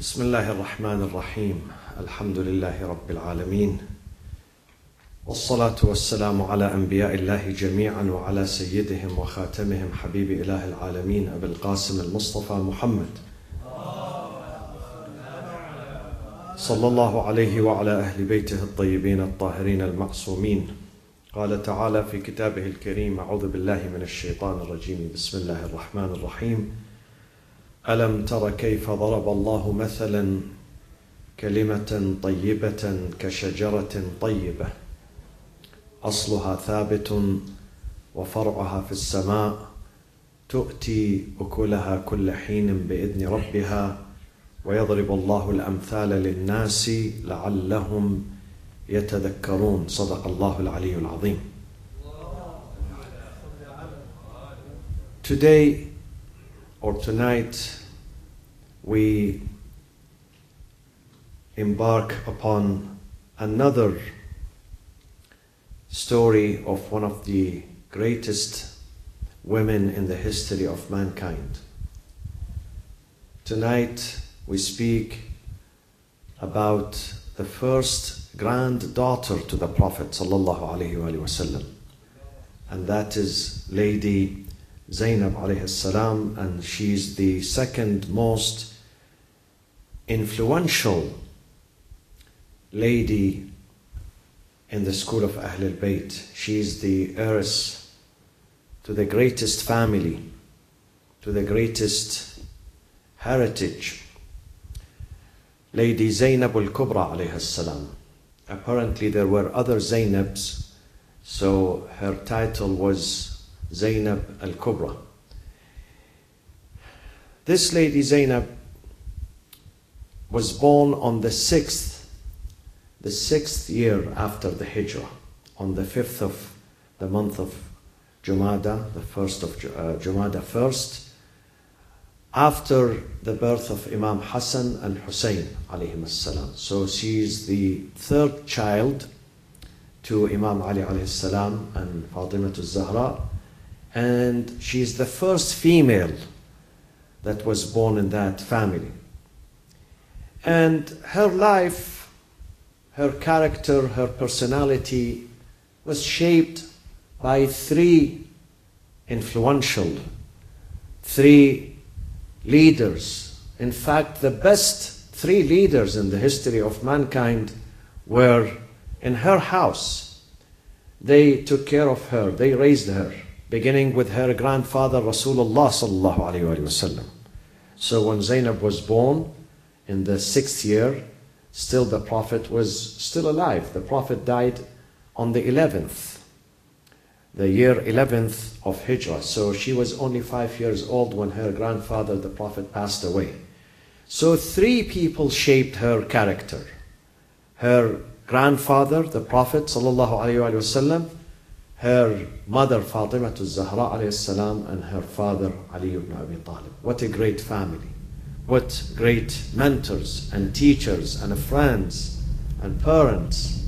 بسم الله الرحمن الرحيم الحمد لله رب العالمين والصلاة والسلام على أنبياء الله جميعا وعلى سيدهم وخاتمهم حبيب إله العالمين أبي القاسم المصطفى محمد صلى الله عليه وعلى أهل بيته الطيبين الطاهرين المعصومين. قال تعالى في كتابه الكريم: أعوذ بالله من الشيطان الرجيم، بسم الله الرحمن الرحيم. ألم تر كيف ضرب الله مثلا كلمة طيبة كشجرة طيبة أصلها ثابت وفرعها في السماء تؤتي أكلها كل حين بإذن ربها ويضرب الله الأمثال للناس لعلهم يتذكرون. صدق الله العلي العظيم. Today or tonight we embark upon another story of one of the greatest women in the history of mankind. Tonight we speak about the first granddaughter to the Prophet sallallahu alaihi wasallam, and that is Lady Zainab alayhi salam, and she's the second most influential lady in the school of Ahl al-Bayt. She's the heiress to the greatest family, to the greatest heritage. Lady Zainab al-Kubra alayhi salam. Apparently there were other Zainabs, so her title was Zainab al-Kubra. This Lady Zainab was born on the sixth year after the Hijrah, on the 5th of the month of Jumada, the 1st of Jumada first, after the birth of Imam Hassan and Hussein alayhim as-salam. So she is the third child to Imam Ali alayhi salam and Fatima al-Zahra, and she is the first female that was born in that family. And her life, her character, her personality was shaped by three leaders. In fact, the best three leaders in the history of mankind were in her house. They took care of her, they raised her, beginning with her grandfather Rasulullah sallallahu alaihi wasallam. So when Zainab was born in the 6th year, still the Prophet was still alive. The Prophet died on the 11th, the year 11th of Hijrah. So she was only 5 years old when her grandfather, the Prophet, passed away. So three people shaped her character. Her grandfather, the Prophet sallallahu alaihi wasallam, her mother Fatima al-Zahra alayhi salam, and her father Ali ibn Abi Talib. What a great family. What great mentors and teachers and friends and parents.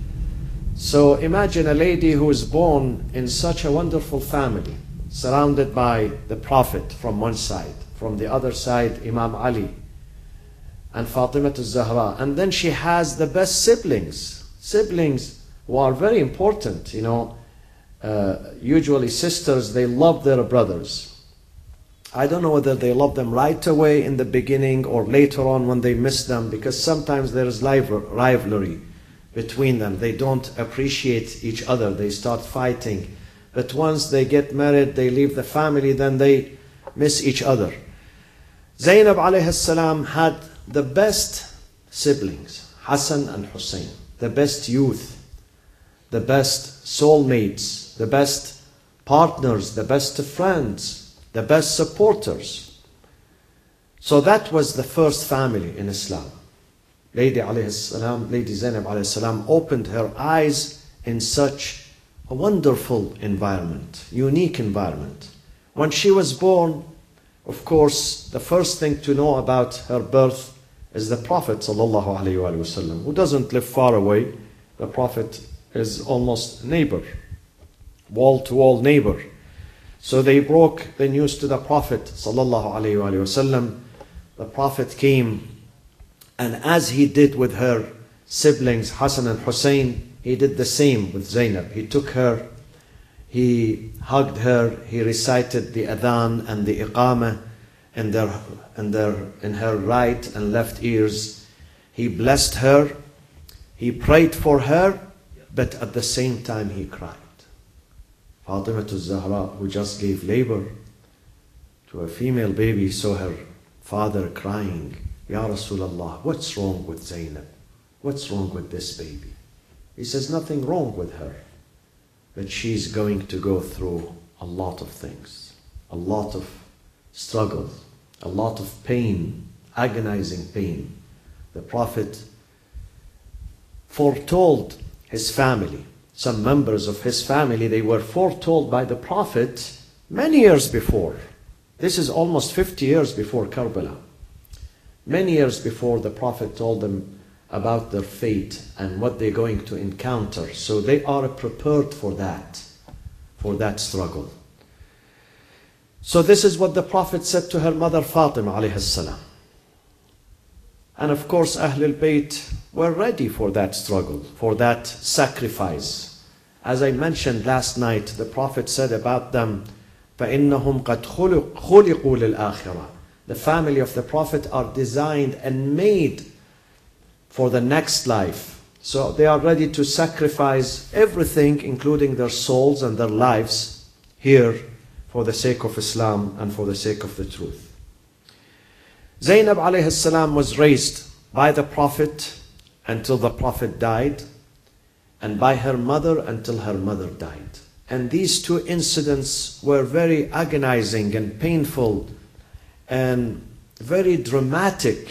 So imagine a lady who is born in such a wonderful family, surrounded by the Prophet from one side, from the other side Imam Ali and Fatima al-Zahra, and then she has the best siblings who are very important, you know. Usually sisters, they love their brothers. I don't know whether they love them right away in the beginning or later on when they miss them, because sometimes there is rivalry between them. They don't appreciate each other. They start fighting. But once they get married, they leave the family, then they miss each other. Zainab alayhi salam had the best siblings, Hassan and Hussein, the best youth, the best soulmates, the best partners, the best friends, the best supporters. So that was the first family in Islam. Lady Zainab alayhi salam opened her eyes in such a wonderful environment, unique environment. When she was born, of course, the first thing to know about her birth is the Prophet sallallahu alaihi wasallam, who doesn't live far away. The Prophet is almost neighbor, wall-to-wall neighbor. So they broke the news to the Prophet sallallahu alaihi wasallam. The Prophet came And as he did with her siblings Hassan and Hussein, he did the same with Zainab. He took her, he hugged her, he recited the adhan and the iqamah in her right and left ears. He blessed her, he prayed for her, but at the same time he cried. Fatima al-Zahra, who just gave labor to a female baby, saw her father crying. Ya Rasulullah, what's wrong with Zainab? What's wrong with this baby? He says, nothing wrong with her, but she's going to go through a lot of things, a lot of struggle, a lot of pain, agonizing pain. The Prophet foretold his family, some members of his family, they were foretold by the Prophet many years before. This is almost 50 years before Karbala. Many years before, the Prophet told them about their fate and what they're going to encounter. So they are prepared for that struggle. So this is what the Prophet said to her mother Fatima alayhi salam. And of course, Ahlul Bayt were ready for that struggle, for that sacrifice. As I mentioned last night, the Prophet said about them, فَإِنَّهُمْ قَدْ خُلِقُوا لِلْآخِرَةِ. The family of the Prophet are designed and made for the next life. So they are ready to sacrifice everything, including their souls and their lives here for the sake of Islam and for the sake of the truth. Zainab alayhi salam was raised by the Prophet until the Prophet died, and by her mother until her mother died. And these two incidents were very agonizing and painful and very dramatic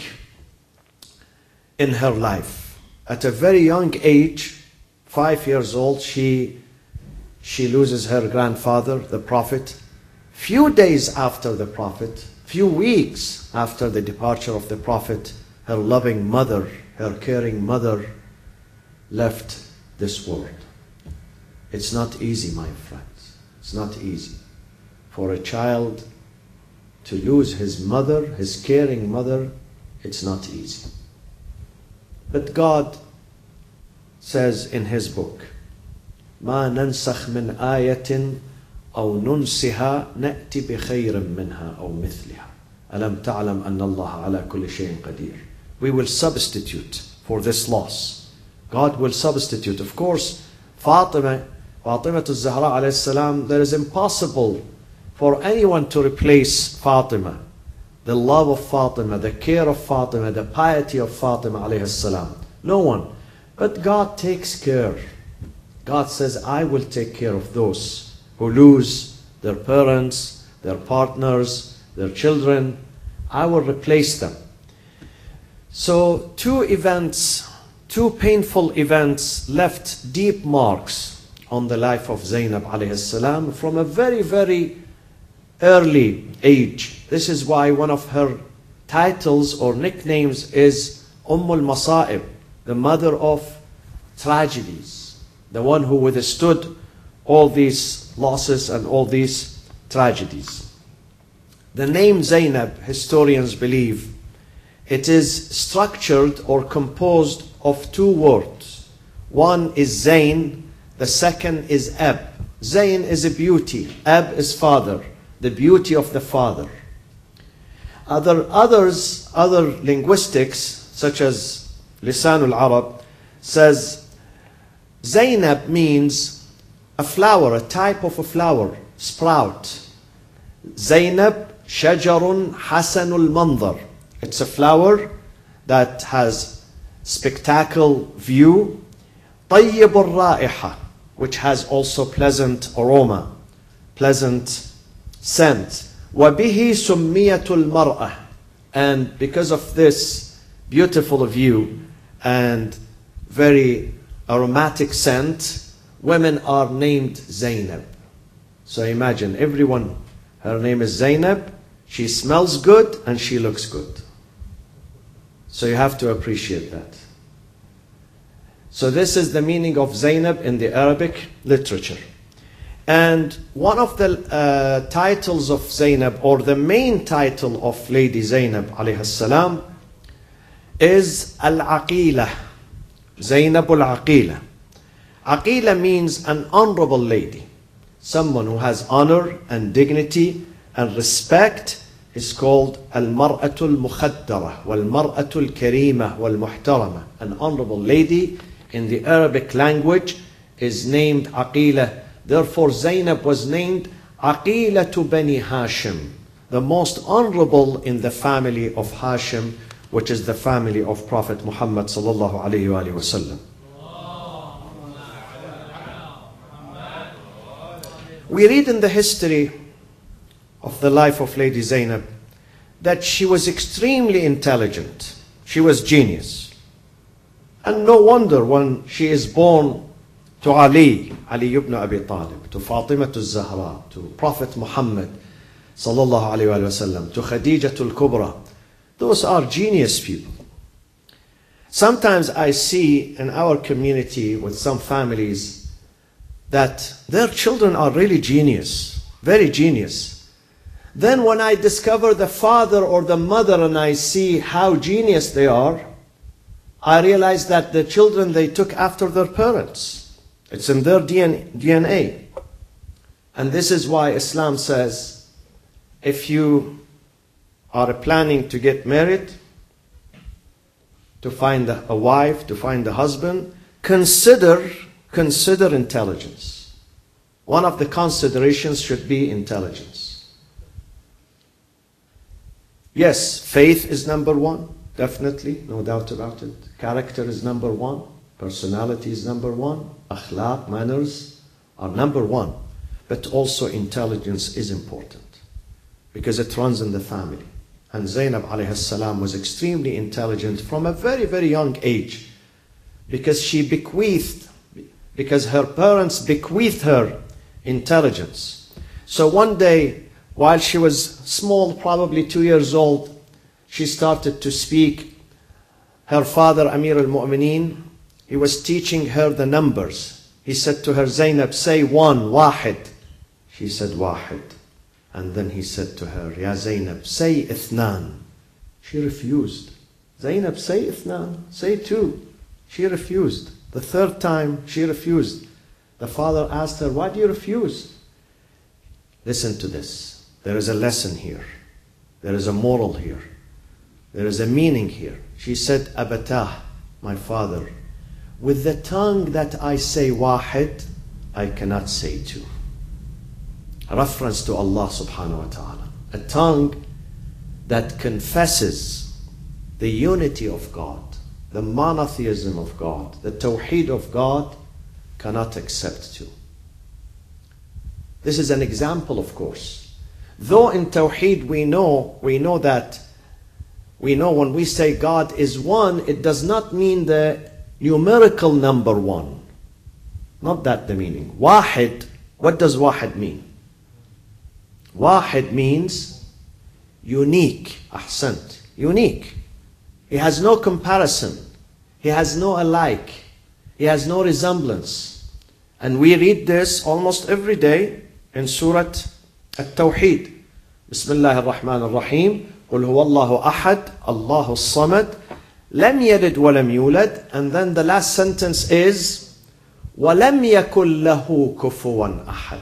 in her life. At a very young age, 5 years old, she loses her grandfather, the Prophet. Few days after the Prophet, few weeks after the departure of the Prophet, her loving mother, her caring mother, left this world. It's not easy, my friends. It's not easy for a child to lose his mother, his caring mother. It's not easy. But God says in His book, مَا نَنْسَخْ مِنْ آيَةٍ أَوْ نُنْسِهَا نَأْتِ بِخَيْرٍ مِنْهَا أَوْ مِثْلِهَا أَلَمْ تَعْلَمْ أَنَّ اللَّهَ عَلَى كُلِّ شَيْءٍ قَدِيرٌ. We will substitute for this loss. God will substitute. Of course, Fatima al-Zahra alayhi salam, there is impossible for anyone to replace Fatima. The love of Fatima, the care of Fatima, the piety of Fatima alayhi salam. No one. But God takes care. God says, I will take care of those who lose their parents, their partners, their children. I will replace them. So two painful events left deep marks on the life of Zainab alayhi salam from a very, very early age. This is why one of her titles or nicknames is al-Masa'ib, the mother of tragedies, the one who withstood all these losses and all these tragedies. The name Zainab, historians believe, it is structured or composed of two words. One is Zain, the second is Ab. Zain is a beauty, Ab is father, the beauty of the father. Other linguistics, such as Lisan al-Arab, says Zainab means a flower, a type of a flower, sprout. Zainab shajarun hasanul mandar. It's a flower that has spectacle view. Tayyibur ra'iha, which has also pleasant aroma, pleasant scent. وَبِهِ سُمِّيَةُ الْمَرْأَةِ. And because of this beautiful view and very aromatic scent, women are named Zainab. So imagine, everyone, her name is Zainab, she smells good and she looks good. So you have to appreciate that. So this is the meaning of Zainab in the Arabic literature. And one of the titles of Zainab, or the main title of Lady Zainab alayhi salam, is Al-Aqila, Zainab Al-Aqila. Aqila means an honorable lady. Someone who has honor and dignity and respect is called Al-Mar'atul Mukhaddara, Wal-Mar'atul Karima, Wal-Muhtarama. An honorable lady in the Arabic language is named Aqila. Therefore, Zainab was named Aqila to Bani Hashim, the most honorable in the family of Hashim, which is the family of Prophet Muhammad sallallahu alayhi wa sallam. We read in the history of the life of Lady Zainab that she was extremely intelligent. She was genius. And no wonder when she is born to Ali ibn Abi Talib, to Fatima al-Zahra, to Prophet Muhammad sallallahu alayhi wa sallam, to Khadija al-Kubra. Those are genius people. Sometimes I see in our community with some families that their children are really genius, very genius. Then when I discover the father or the mother and I see how genius they are, I realize that the children, they took after their parents. It's in their DNA. And this is why Islam says, if you are planning to get married, to find a wife, to find a husband, consider intelligence. One of the considerations should be intelligence. Yes, faith is number one, definitely, no doubt about it. Character is number one. Personality is number one. Akhlaq, manners are number one. But also intelligence is important because it runs in the family. And Zainab alayhi salam was extremely intelligent from a very, very young age because her parents bequeathed her intelligence. So one day, while she was small, probably 2 years old, she started to speak. Her father, Amir al-Mu'mineen, he was teaching her the numbers. He said to her, Zainab, say one, wahid. She said, wahid. And then he said to her, Ya Zainab, say ithnan. She refused. Zainab, say ithnan, say two. She refused. The third time, she refused. The father asked her, why do you refuse? Listen to this. There is a lesson here. There is a moral here. There is a meaning here. She said, Abatah, my father, with the tongue that I say wahid, I cannot say two. A reference to Allah subhanahu wa ta'ala. A tongue that confesses the unity of God, the monotheism of God, the tawheed of God, cannot accept two. This is an example, of course. Though in tawheed we know when we say God is one, it does not mean the numerical number one. Not that the meaning. Wahid, what does wahid mean? Wahid means unique. Ahsant. Unique. He has no comparison. He has no alike. He has no resemblance. And we read this almost every day in Surah At-Tawheed. Bismillah ar-Rahman ar-Rahim. قُلْ هُوَ اللَّهُ أَحَدٌ اللَّهُ الصَّمَدُ لَمْ يَلِدْ وَلَمْ يُولَدْ. And then the last sentence is وَلَمْ يَكُنْ لَهُ كُفُوًا أَحَدٌ.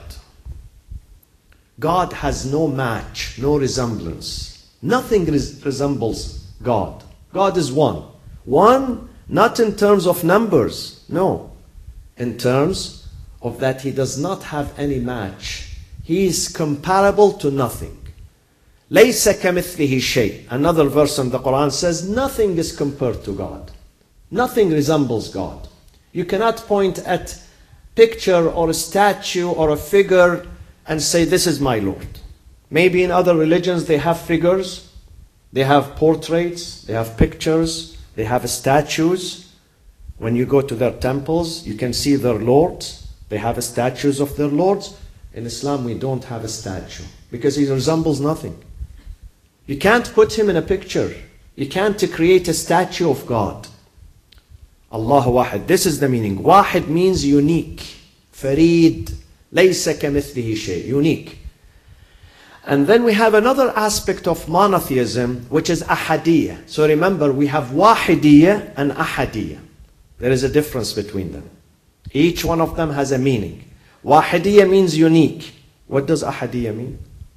God has no match, no resemblance. Nothing resembles God. God is one. One, not in terms of numbers, no. In terms of that He does not have any match. He is comparable to nothing. لَيْسَ كَمِثْلِهِ شَيْءٍ. Another verse in the Quran says, nothing is compared to God. Nothing resembles God. You cannot point at picture or a statue or a figure and say, this is my Lord. Maybe in other religions they have figures, they have portraits, they have pictures, they have statues. When you go to their temples, you can see their lords. They have statues of their lords. In Islam, we don't have a statue because he resembles nothing. You can't put him in a picture. You can't create a statue of God. Allahu Wahid. This is the meaning. Wahid means unique. Fareed. لَيْسَ كَمِثْلِهِ شَيْءٍ. Unique. And then we have another aspect of monotheism, which is ahadiyya. So remember, we have wahidiyya and ahadiyya. There is a difference between them. Each one of them has a meaning. Wahidiyya means unique. What does ahadiyya mean?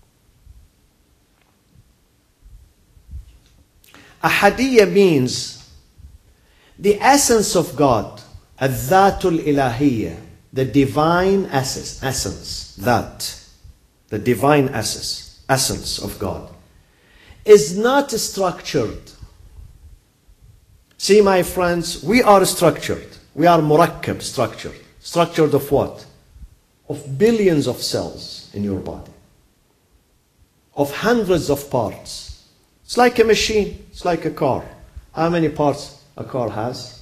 Ahadiyya means the essence of God, al-dhatul ilahiyya, the divine essence, that. The divine essence of God, is not structured. See, my friends, we are structured. We are murakkab, structured. Structured of what? Of billions of cells in your body. Of hundreds of parts. It's like a machine. It's like a car. How many parts a car has?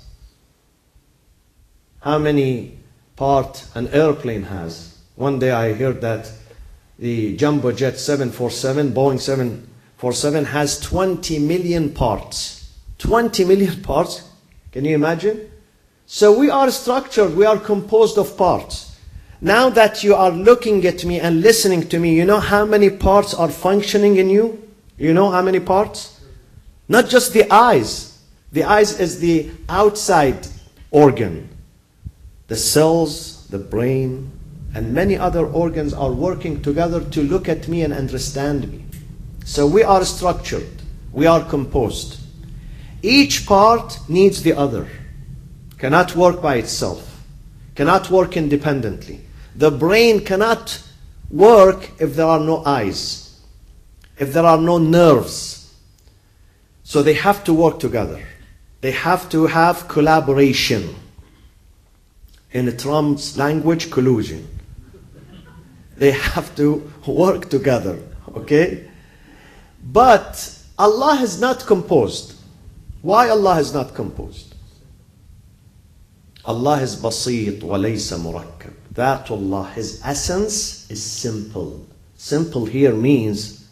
How many parts an airplane has? One day I heard that the jumbo jet 747, Boeing 747, has 20 million parts. 20 million parts? Can you imagine? So we are structured, we are composed of parts. Now that you are looking at me and listening to me, you know how many parts are functioning in you? You know how many parts? Not just the eyes. The eyes is the outside organ. The cells, the brain, and many other organs are working together to look at me and understand me. So we are structured. We are composed. Each part needs the other. Cannot work by itself. Cannot work independently. The brain cannot work if there are no eyes. If there are no nerves. So they have to work together. They have to have collaboration. In Trump's language, collusion. They have to work together, okay? But Allah is not composed. Why Allah is not composed? Allah is basit wa laysa murakkab. Dhatullah, His essence is simple. Simple here means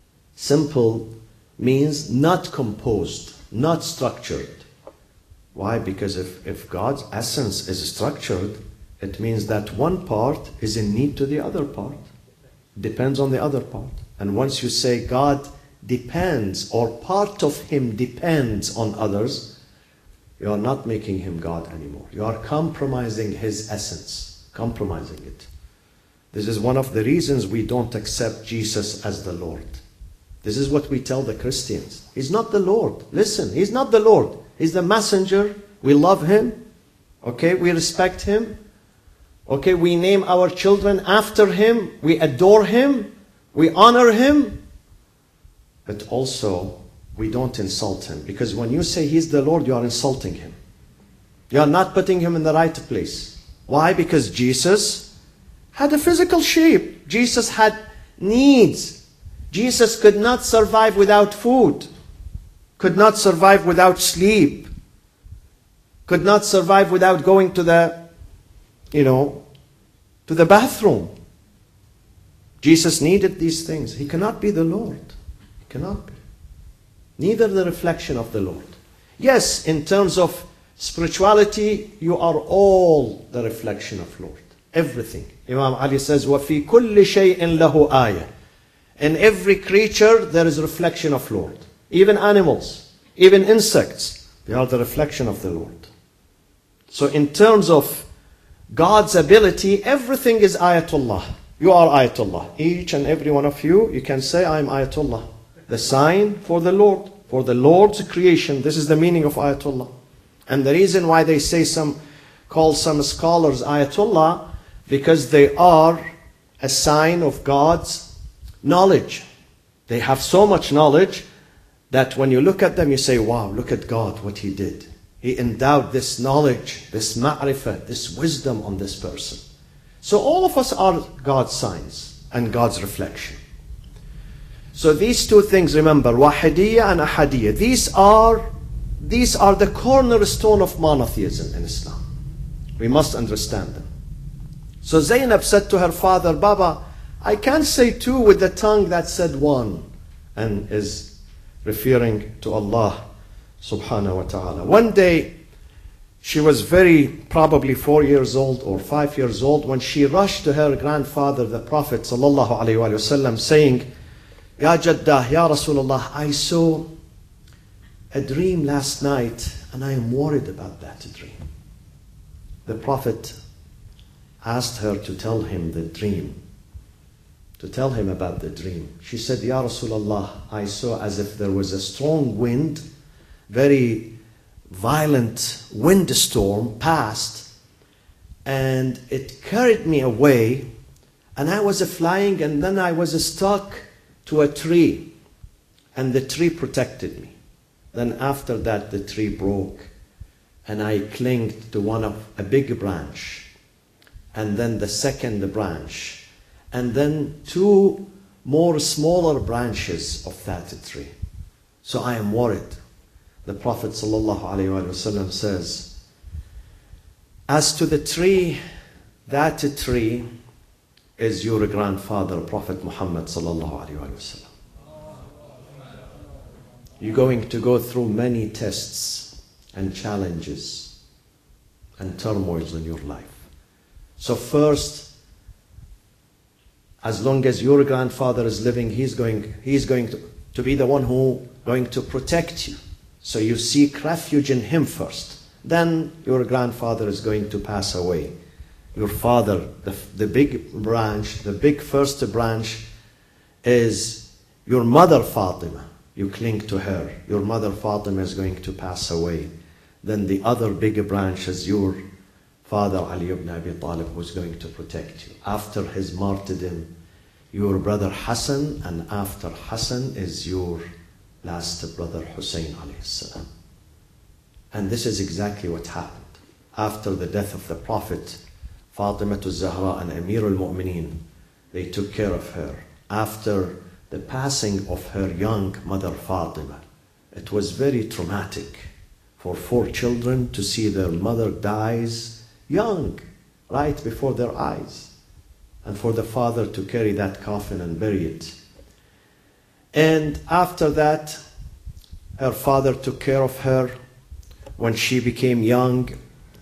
not composed, not structured. Why? Because if God's essence is structured, it means that one part is in need to the other part. Depends on the other part. And once you say God depends, or part of Him depends on others, you are not making Him God anymore. You are compromising His essence. Compromising it. This is one of the reasons we don't accept Jesus as the Lord. This is what we tell the Christians. He's not the Lord. Listen, He's not the Lord. He's the messenger. We love Him. Okay, we respect Him. Okay, we name our children after Him. We adore Him. We honor Him. But also, we don't insult Him. Because when you say He's the Lord, you are insulting Him. You are not putting Him in the right place. Why? Because Jesus had a physical shape. Jesus had needs. Jesus could not survive without food. Could not survive without sleep. Could not survive without going to the, to the bathroom. Jesus needed these things. He cannot be the Lord. He cannot be. Neither the reflection of the Lord. Yes, in terms of spirituality, you are all the reflection of Lord. Everything. Imam Ali says, وَفِي كُلِّ شَيْءٍ لَهُ آيَةٍ. In every creature, there is a reflection of Lord. Even animals, even insects, they are the reflection of the Lord. So in terms of God's ability, everything is ayatullah. You are ayatullah. Each and every one of you, you can say, I am ayatullah. The sign for the Lord, for the Lord's creation. This is the meaning of ayatullah. And the reason why they say call some scholars ayatullah, because they are a sign of God's knowledge. They have so much knowledge that when you look at them, you say, wow, look at God, what He did. He endowed this knowledge, this ma'rifah, this wisdom on this person. So all of us are God's signs and God's reflection. So these two things, remember, wahidiyya and ahadiyya. These are the cornerstone of monotheism in Islam. We must understand them. So Zainab said to her father, Baba, I can't say two with the tongue that said one, and is referring to Allah subhanahu wa ta'ala. One day, she was probably 4 years old or 5 years old when she rushed to her grandfather, the Prophet sallallahu alaihi wasallam, saying, Ya Jaddah, Ya Rasulullah, I saw a dream last night and I am worried about that dream. The Prophet asked her to tell him the dream, to tell him about the dream. She said, Ya Rasulullah, I saw as if there was a strong wind, very violent windstorm passed, and it carried me away, and I was flying, and then I was stuck to a tree, and the tree protected me. Then after that the tree broke, and I clung to a big branch, and then the second branch, and then 2 more smaller branches of that tree. So I am worried. The Prophet ﷺ says, as to the tree, that tree is your grandfather, Prophet Muhammad ﷺ. You're going to go through many tests and challenges and turmoils in your life. So first, as long as your grandfather is living, he's going to be the one who going to protect you. So you seek refuge in him first. Then your grandfather is going to pass away. Your father, the big branch, the big first branch is your mother Fatima. You cling to her. Your mother Fatima is going to pass away. Then the other big branch is your father Ali ibn Abi Talib, who is going to protect you. After his martyrdom, your brother Hassan, and after Hassan is your last brother Hussein alayhi salam. And this is exactly what happened. After the death of the Prophet, Fatima Zahra and Amir al-Mu'mineen, they took care of her. After the passing of her young mother Fatima, it was very traumatic for 4 children to see their mother dies young, right before their eyes, and for the father to carry that coffin and bury it. And after that, her father took care of her. When she became young,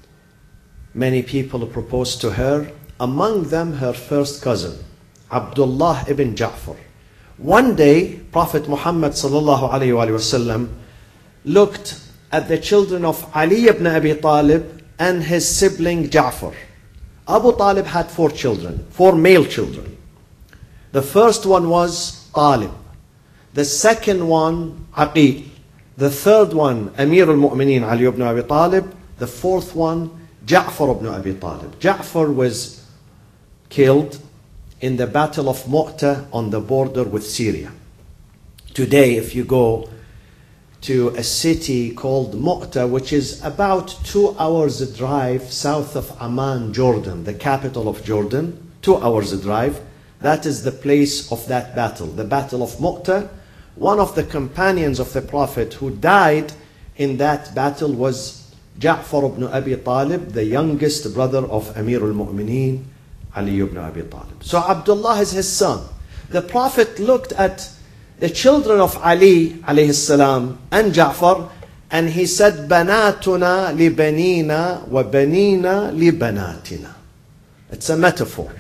many people proposed to her, among them her first cousin, Abdullah ibn Ja'far. One day, Prophet Muhammad sallallahu alayhi wa sallam looked at the children of Ali ibn Abi Talib and his sibling Ja'far. Abu Talib had 4 children, 4 male children. The first one was Talib. The second one, Aqil. The third one, Amir al-Mu'mineen Ali ibn Abi Talib. The fourth one, Ja'far ibn Abi Talib. Ja'far was killed in the Battle of Mu'tah on the border with Syria. Today, if you go to a city called Mu'tah, which is about 2 hours drive south of Amman, Jordan, the capital of Jordan, 2 hours drive, that is the place of that battle, the Battle of Mu'tah. One of the companions of the Prophet who died in that battle was Ja'far ibn Abi Talib, the youngest brother of Amir al-Mu'mineen, Ali ibn Abi Talib. So Abdullah is his son. The Prophet looked at the children of Ali alayhi salam and Ja'far, and he said, Banatuna li banina wa banina li banatina. It's a metaphor.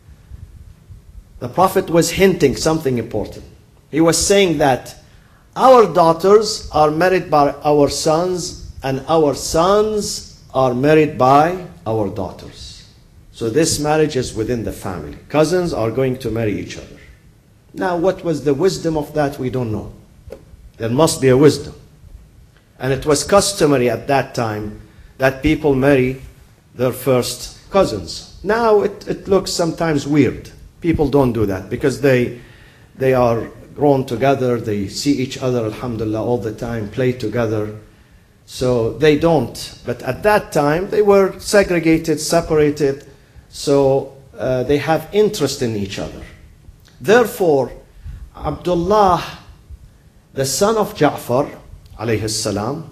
The Prophet was hinting something important. He was saying that our daughters are married by our sons, and our sons are married by our daughters. So this marriage is within the family. Cousins are going to marry each other. Now, what was the wisdom of that? We don't know. There must be a wisdom. And it was customary at that time that people marry their first cousins. Now, it looks sometimes weird. People don't do that because they are grown together. They see each other, alhamdulillah, all the time, play together. So they don't. But at that time, they were segregated, separated. So they have interest in each other. Therefore, Abdullah, the son of Ja'far, alayhi salam,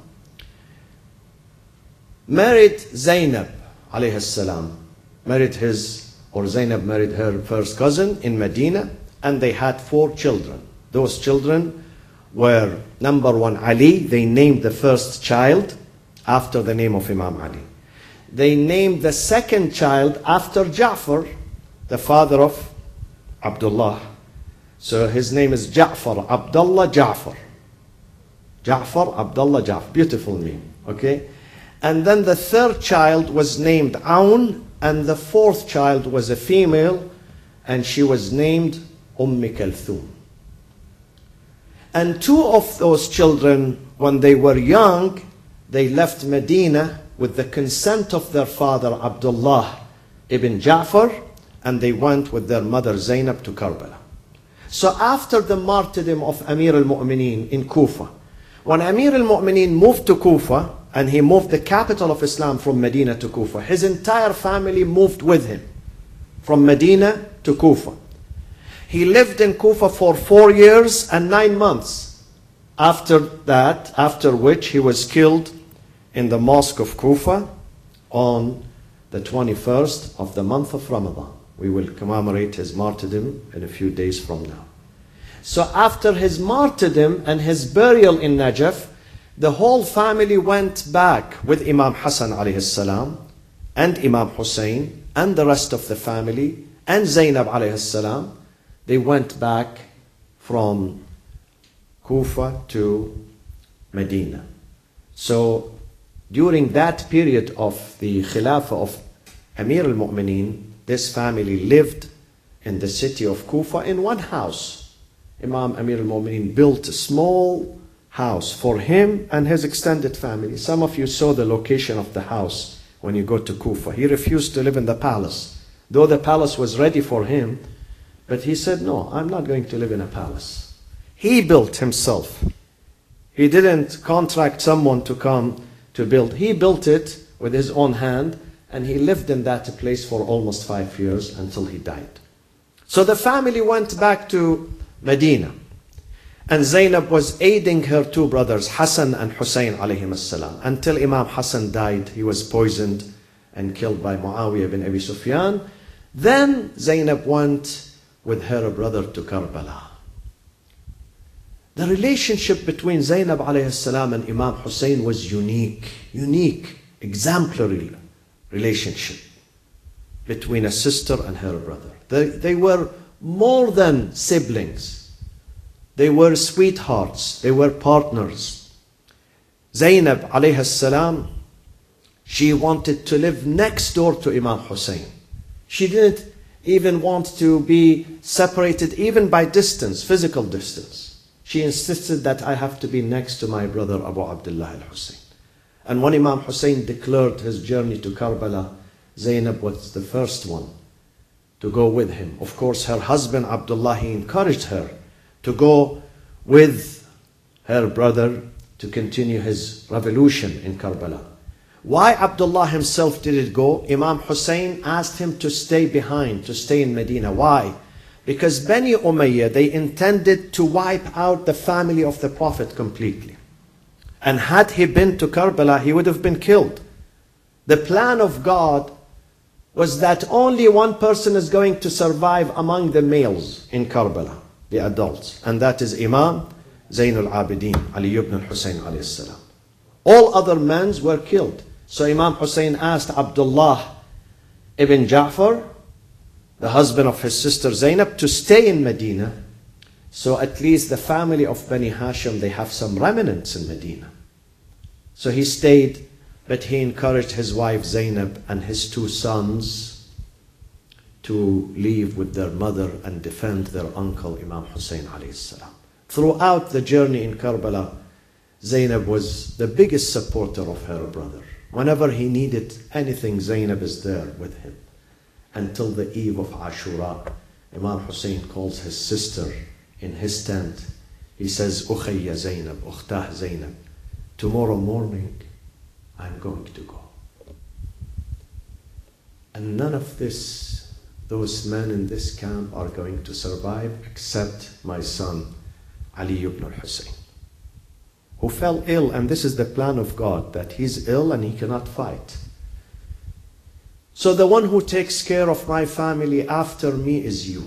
married Zainab, alayhi salam. Zainab married her first cousin in Medina, and they had 4 children. Those children were, number 1, Ali. They named the first child after the name of Imam Ali. They named the second child after Ja'far, the father of Abdullah. So his name is Ja'far Abdullah Ja'far. Ja'far Abdullah Ja'far. Beautiful name. Okay? And then the third child was named Aun, and the fourth child was a female, and she was named Kalthum. And two of those children, when they were young, they left Medina with the consent of their father Abdullah ibn Ja'far, and they went with their mother Zainab to Karbala. So after the martyrdom of Amir al-Mu'mineen in Kufa, when Amir al-Mu'mineen moved to Kufa, and he moved the capital of Islam from Medina to Kufa, his entire family moved with him from Medina to Kufa. He lived in Kufa for 4 years and 9 months. After that, after which he was killed in the mosque of Kufa on the 21st of the month of Ramadan. We will commemorate his martyrdom in a few days from now. So after his martyrdom and his burial in Najaf, the whole family went back with Imam Hassan alayhi salam and Imam Hussein and the rest of the family and Zainab alayhi salam. They went back from Kufa to Medina. So during that period of the Khilafah of Amir al-Mu'mineen, this family lived in the city of Kufa in one house. Imam Amir al-Mu'mineen built a small house for him and his extended family. Some of you saw the location of the house when you go to Kufa. He refused to live in the palace, though the palace was ready for him. But he said, no, I'm not going to live in a palace. He built himself. He didn't contract someone to come to build. He built it with his own hand, and he lived in that place for almost 5 years until he died. So the family went back to Medina, and Zainab was aiding her two brothers, Hassan and Hussein alayhim as-salam, until Imam Hassan died. He was poisoned and killed by Muawiyah bin Abi Sufyan. Then Zainab went with her brother to Karbala. The relationship between Zainab alayhi salam and Imam Hussein was unique, exemplary relationship between a sister and her brother. They were more than siblings. They were sweethearts. They were partners. Zainab alayhi salam, she wanted to live next door to Imam Hussein. She didn't even want to be separated even by distance, physical distance. She insisted that I have to be next to my brother Abu Abdullah al-Hussein. And when Imam Hussein declared his journey to Karbala, Zainab was the first one to go with him. Of course, her husband Abdullah, he encouraged her to go with her brother to continue his revolution in Karbala. Why Abdullah himself didn't go? Imam Hussein asked him to stay behind, to stay in Medina. Why? Because Bani Umayyah, they intended to wipe out the family of the Prophet completely. And had he been to Karbala, he would have been killed. The plan of God was that only one person is going to survive among the males in Karbala, the adults. And that is Imam Zainul Abidin, Ali ibn al-Hussein alayhi salam. All other men were killed. So Imam Hussein asked Abdullah ibn Ja'far, the husband of his sister Zainab, to stay in Medina. So at least the family of Bani Hashim, they have some remnants in Medina. So he stayed, but he encouraged his wife Zainab and his two sons to leave with their mother and defend their uncle Imam Hussein alayhi salam. Throughout the journey in Karbala, Zainab was the biggest supporter of her brother. Whenever he needed anything, Zainab is there with him. Until the eve of Ashura, Imam Hussein calls his sister in his tent. He says, Ukhayya Zainab, Ukhtah Zainab, tomorrow morning I'm going to go. And none of those men in this camp are going to survive except my son, Ali ibn al-Hussein, who fell ill, and this is the plan of God, that he's ill and he cannot fight. So the one who takes care of my family after me is you.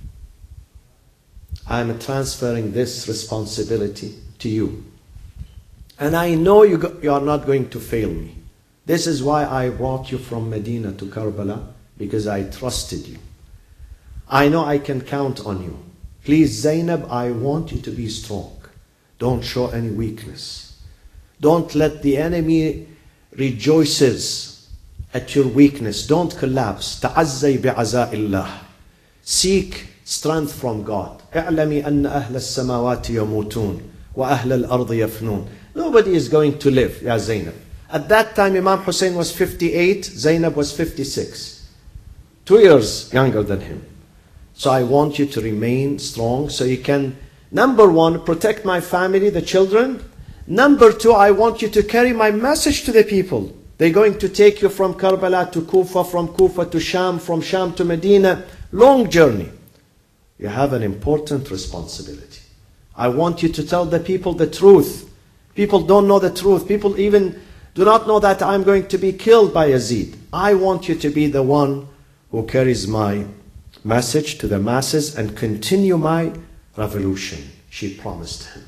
I'm transferring this responsibility to you. And I know you are not going to fail me. This is why I brought you from Medina to Karbala, because I trusted you. I know I can count on you. Please, Zainab, I want you to be strong. Don't show any weakness. Don't let the enemy rejoices at your weakness. Don't collapse. تعزي بعزاء الله. Seek strength from God. اعلمي أن أهل السماوات يموتون وأهل الأرض يفنون. Nobody is going to live, Ya Zainab. At that time, Imam Hussein was 58, Zainab was 56. 2 years younger than him. So I want you to remain strong so you can, number one, protect my family, the children. Number two, I want you to carry my message to the people. They're going to take you from Karbala to Kufa, from Kufa to Sham, from Sham to Medina. Long journey. You have an important responsibility. I want you to tell the people the truth. People don't know the truth. People even do not know that I'm going to be killed by Yazid. I want you to be the one who carries my message to the masses and continue my revolution. She promised him.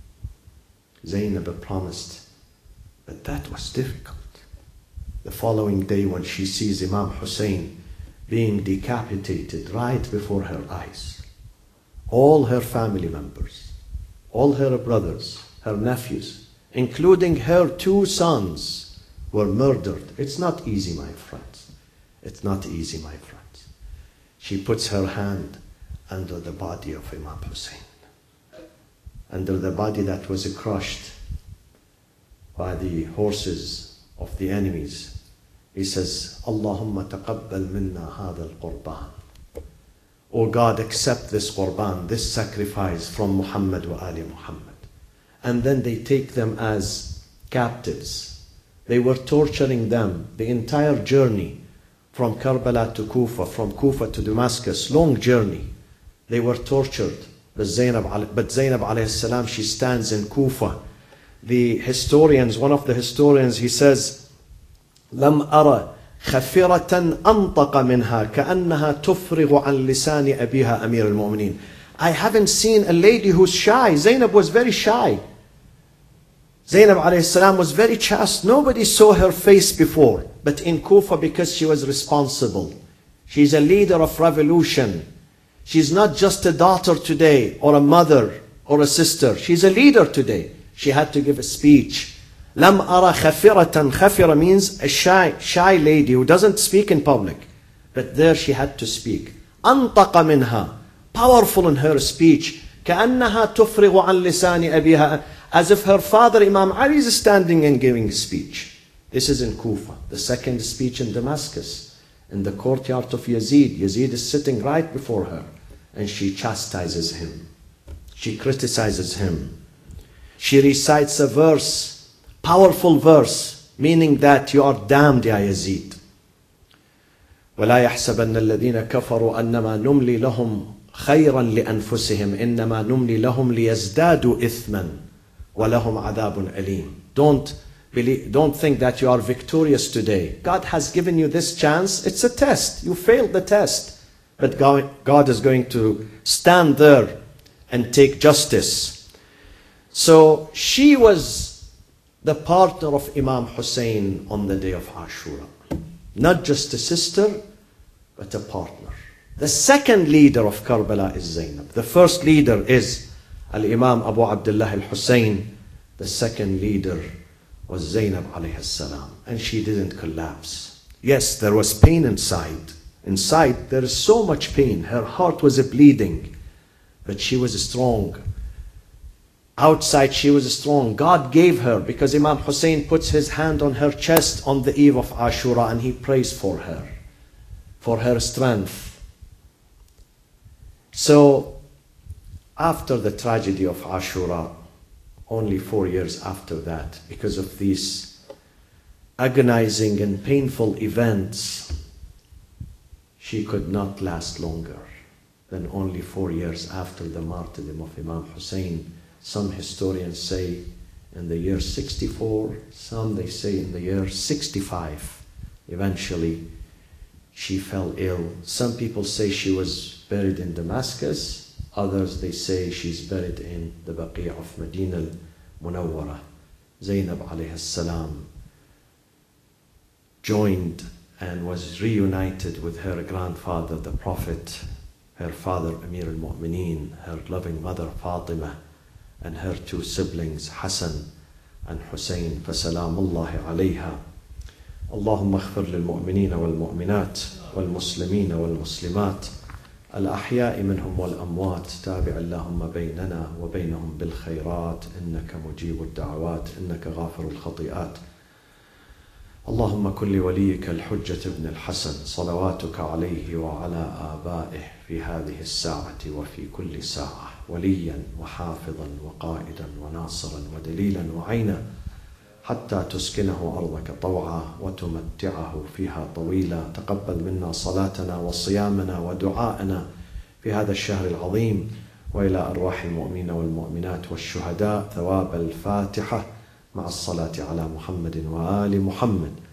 Zainab promised. But that was difficult. The following day when she sees Imam Hussein being decapitated right before her eyes, all her family members, all her brothers, her nephews, including her 2 sons, were murdered. It's not easy, my friends. It's not easy, my friends. She puts her hand under the body of Imam Hussein, under the body that was crushed by the horses of the enemies. He says, Allahumma taqabbal minna hadha al-qurban. Oh God, accept this qurban, this sacrifice from Muhammad wa Ali Muhammad. And then they take them as captives. They were torturing them the entire journey from Karbala to Kufa, from Kufa to Damascus, long journey. They were tortured. But Zainab alayhi salam, she stands in Kufa. The historians, one of the historians, he says, لم أرى خفرة أنطق منها كأنها تفرغ عن لسان أبيها أمير المؤمنين. I haven't seen a lady who's shy. Zainab was very shy. Zainab alayhi salam was very chaste. Nobody saw her face before. But in Kufa, because she was responsible, she's a leader of revolution. She's not just a daughter today, or a mother, or a sister. She's a leader today. She had to give a speech. لم أرى خفرة. خفرة means a shy lady who doesn't speak in public. But there she had to speak. أنطق منها. Powerful in her speech. كأنها تفرغ عن لسان أبيها. As if her father Imam Ali is standing and giving a speech. This is in Kufa. The second speech in Damascus, in the courtyard of Yazid. Yazid is sitting right before her, and she chastises him. She criticizes him. She recites a verse, powerful verse, meaning that you are damned, Ya Yazid. ولا يحسبن الذين كفروا أنما نملي لهم خيرا لأنفسهم إنما نملي لهم ليزدادوا إثما ولهم عذاب أليم. Don't think that you are victorious today. God has given you this chance. It's a test. You failed the test. But God is going to stand there and take justice. So she was the partner of Imam Hussein on the day of Ashura. Not just a sister, but a partner. The second leader of Karbala is Zainab. The first leader is Al-Imam Abu Abdullah al-Hussein. The second leader was Zainab alayhi salam. And she didn't collapse. Yes, there was pain inside. Inside, there is so much pain. Her heart was bleeding. But she was strong. Outside, she was strong. God gave her, because Imam Hussein puts his hand on her chest on the eve of Ashura and he prays for her strength. So, after the tragedy of Ashura, only 4 years after that, because of these agonizing and painful events, she could not last longer than only 4 years after the martyrdom of Imam Hussein. Some historians say in the year 64, some they say in the year 65. Eventually, she fell ill. Some people say she was buried in Damascus. Others, they say she's buried in the Baqi' of Medina al-Munawwara. Zainab alayhi salam joined and was reunited with her grandfather, the Prophet her father Amir al-Mu'mineen, her loving mother Fatima, and her two siblings Hassan and Hussein, فسلام الله عليها. اللهم اغفر للمؤمنين والمؤمنات والمسلمين والمسلمات الأحياء منهم والأموات، تابع اللهم بيننا وبينهم بالخيرات، إنك مجيب الدعوات، إنك غافر الخطيئات. اللهم كن لوليك الحجة بن الحسن صلواتك عليه وعلى آبائه في هذه الساعة وفي كل ساعة وليا وحافظا وقائدا وناصرا ودليلا وعينا، حتى تسكنه أرضك طوعا وتمتعه فيها طويلا. تقبل منا صلاتنا وصيامنا ودعاءنا في هذا الشهر العظيم، وإلى أرواح المؤمنين والمؤمنات والشهداء ثواب الفاتحة مع الصلاة على محمد وآل محمد.